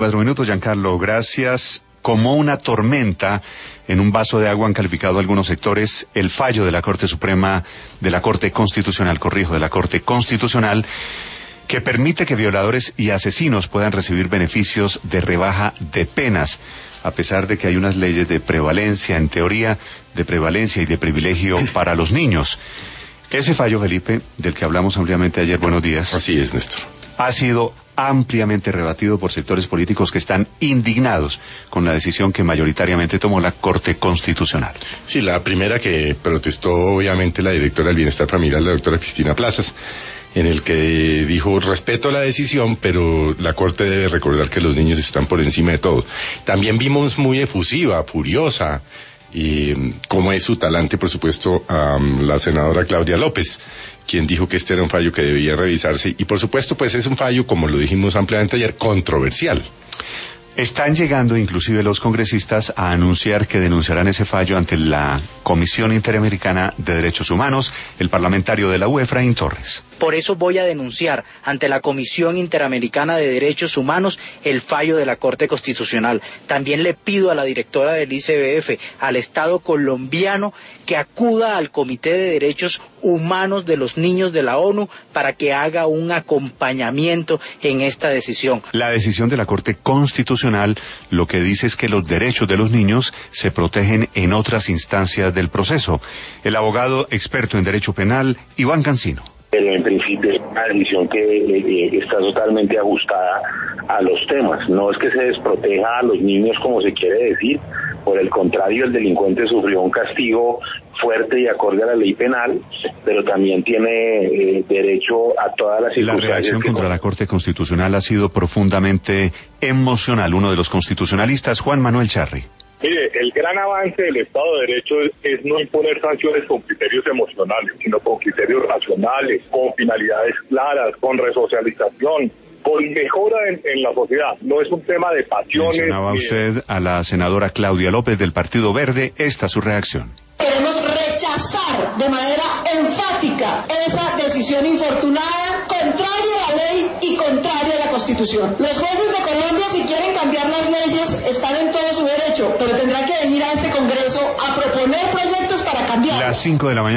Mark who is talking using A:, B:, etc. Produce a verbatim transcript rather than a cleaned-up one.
A: Cuatro minutos, Giancarlo, gracias. Como una tormenta en un vaso de agua han calificado algunos sectores el fallo de la Corte Suprema, de la Corte Constitucional, corrijo, de la Corte Constitucional, que permite que violadores y asesinos puedan recibir beneficios de rebaja de penas, a pesar de que hay unas leyes de prevalencia, en teoría, de prevalencia y de privilegio para los niños. Ese fallo, Felipe, del que hablamos ampliamente ayer, buenos días.
B: Así es, Néstor.
A: Ha sido ampliamente rebatido por sectores políticos que están indignados con la decisión que mayoritariamente tomó la Corte Constitucional.
B: Sí, la primera que protestó, obviamente, la directora del Bienestar Familiar, la doctora Cristina Plazas, en el que dijo, respeto la decisión, pero la Corte debe recordar que los niños están por encima de todo. También vimos muy efusiva, furiosa, y como es su talante, por supuesto, a um, la senadora Claudia López, quien dijo que este era un fallo que debía revisarse, y por supuesto, pues es un fallo, como lo dijimos ampliamente ayer, controversial.
A: Están llegando inclusive los congresistas a anunciar que denunciarán ese fallo ante la Comisión Interamericana de Derechos Humanos, el parlamentario de la U, Efraín Torres.
C: Por eso voy a denunciar ante la Comisión Interamericana de Derechos Humanos el fallo de la Corte Constitucional. También le pido a la directora del I C B F, al Estado colombiano, que acuda al Comité de Derechos Humanos de los Niños de la ONU para que haga un acompañamiento en esta decisión.
A: La decisión de la Corte Constitucional lo que dice es que los derechos de los niños se protegen en otras instancias del proceso. El abogado experto en derecho penal, Iván Cancino.
D: Pero en principio es una decisión que eh, está totalmente ajustada a los temas. No es que se desproteja a los niños como se quiere decir, por el contrario, el delincuente sufrió un castigo fuerte y acorde a la ley penal, pero también tiene eh, derecho a todas las circunstancias.
A: La reacción contra la Corte Constitucional ha sido profundamente emocional. Uno de los constitucionalistas, Juan Manuel Charri.
E: Mire, el gran avance del Estado de Derecho es, es no imponer sanciones con criterios emocionales, sino con criterios racionales, con finalidades claras, con resocialización, con mejora en, en la sociedad. No es un tema de pasiones.
A: Mencionaba usted a la senadora Claudia López del Partido Verde. Esta es su reacción.
F: Queremos rechazar de manera enfática esa decisión infortunada, contraria a la ley y contraria a la Constitución. Los jueces de Colombia, si quieren cambiar las leyes, están en todo su derecho, pero tendrán que venir a este Congreso a proponer proyectos para cambiar.
A: Las cinco de la mañana.